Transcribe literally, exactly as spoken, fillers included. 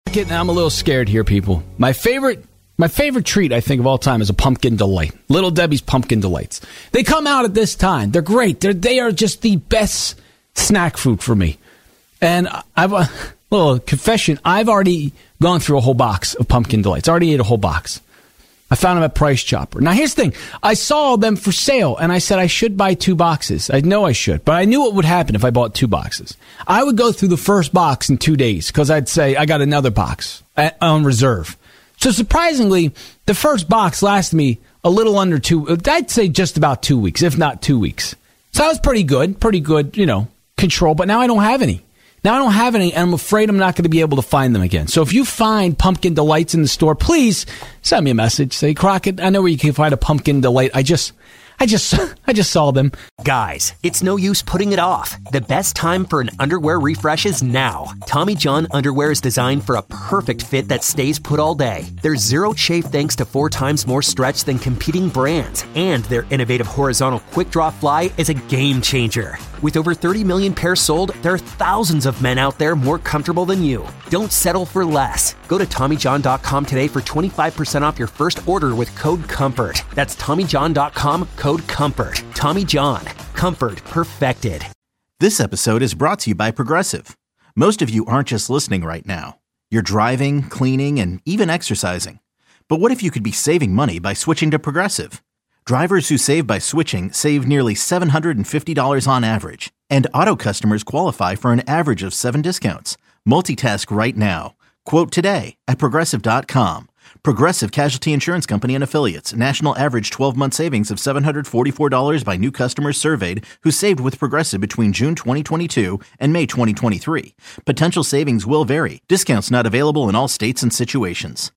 Getting, I'm a little scared here, people. My favorite, my favorite treat, I think, of all time is a pumpkin delight. Little Debbie's Pumpkin Delights. They come out at this time. They're great. They're they are just the best snack food for me. And I've a little confession. I've already gone through a whole box of Pumpkin Delights. I already ate a whole box. I found them at Price Chopper. Now, here's the thing. I saw them for sale, and I said I should buy two boxes. I know I should, but I knew what would happen if I bought two boxes. I would go through the first box in two days because I'd say I got another box at, on reserve. So surprisingly, the first box lasted me a little under two, I'd say just about two weeks, if not two weeks. So that was pretty good, pretty good, you know, control, but now I don't have any. Now I don't have any, and I'm afraid I'm not going to be able to find them again. So if you find Pumpkin Delights in the store, please send me a message. Say, Crockett, I know where you can find a Pumpkin Delight. I just, I just, I just saw them. Guys, it's no use putting it off. The best time for an underwear refresh is now. Tommy John underwear is designed for a perfect fit that stays put all day. There's zero chafe thanks to four times more stretch than competing brands. And their innovative horizontal quick draw fly is a game changer. With over thirty million pairs sold, there are thousands of men out there more comfortable than you. Don't settle for less. Go to Tommy John dot com today for twenty-five percent off your first order with code COMFORT. That's Tommy John dot com, code COMFORT. Tommy John. Comfort perfected. This episode is brought to you by Progressive. Most of you aren't just listening right now. You're driving, cleaning, and even exercising. But what if you could be saving money by switching to Progressive? Drivers who save by switching save nearly seven hundred fifty dollars on average. And auto customers qualify for an average of seven discounts. Multitask right now. Quote today at Progressive dot com. Progressive Casualty Insurance Company and Affiliates. National average twelve-month savings of seven hundred forty-four dollars by new customers surveyed who saved with Progressive between June twenty twenty-two and May twenty twenty-three. Potential savings will vary. Discounts not available in all states and situations.